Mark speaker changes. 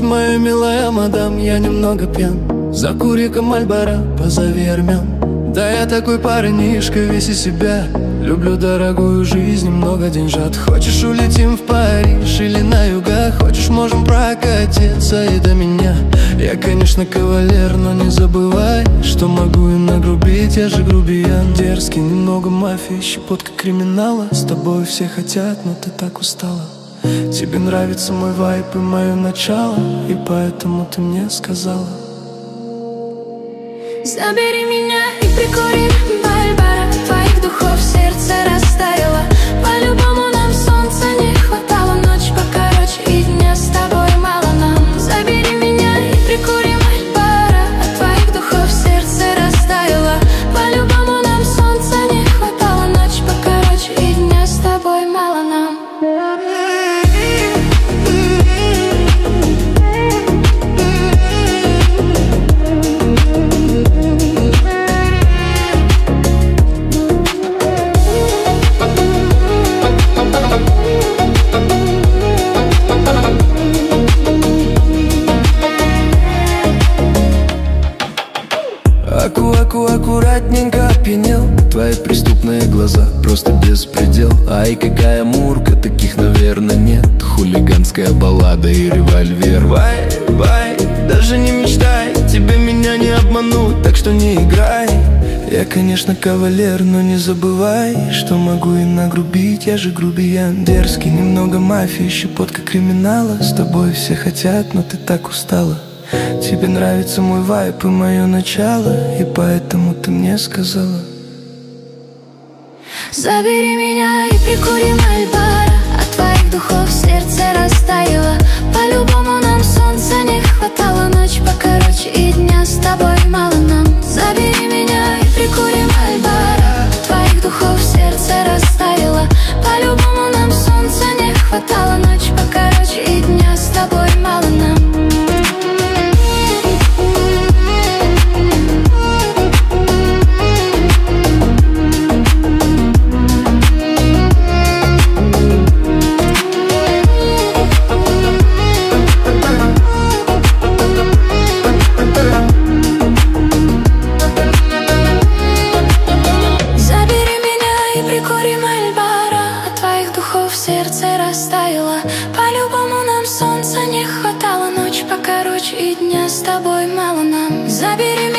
Speaker 1: моя милая мадам, я немного пьян. Закури-ка Мальборо, позови армян. Да я такой парнишка, весь из себя. Люблю дорогую жизнь, много деньжат. Хочешь, улетим в Париж или на юга? Хочешь, можем прокатиться и до меня. Я, конечно, кавалер, но не забывай, что могу и нагрубить, я же грубиян. Дерзкий, немного мафии, щепотка криминала. С тобой все хотят, но ты так устала. Тебе нравится мой вайб и мое начало, и поэтому ты мне сказала:
Speaker 2: забери меня и прикури Мальборо. Твоих духов сердце растаяло. По-любому нам солнца не хватало. Ночь покороче и дня с тобой мало нам. Забери меня и прикури Мальборо. От твоих духов сердце растаяло. По-любому нам солнца не хватало. Ночь покороче и дня с тобой мало нам.
Speaker 1: Аккуратненько опьянел. Твои преступные глаза, просто беспредел. Ай, какая мурка, таких, наверное, нет. Хулиганская баллада и револьвер. Вай, вай, даже не мечтай, тебе меня не обмануть, так что не играй. Я, конечно, кавалер, но не забывай, что могу и нагрубить, я же грубиян. Дерзкий, немного мафии, щепотка криминала. С тобой все хотят, но ты так устала. Тебе нравится мой вайб и мое начало, и поэтому ты мне сказала:
Speaker 2: забери меня и прикури Мальборо. От твоих духов сердце растаяло. По-любому нам солнца не хватало. Ночь покороче и дня с тобой мало нам. Забери меня и прикури Мальборо. От твоих духов сердце растаяло. По-любому нам солнца не хватало. Ночь покороче и дня с тобой мало нам. Сердце растаяло. По-любому нам солнца не хватало. Ночь покороче и дня с тобой мало нам. Забери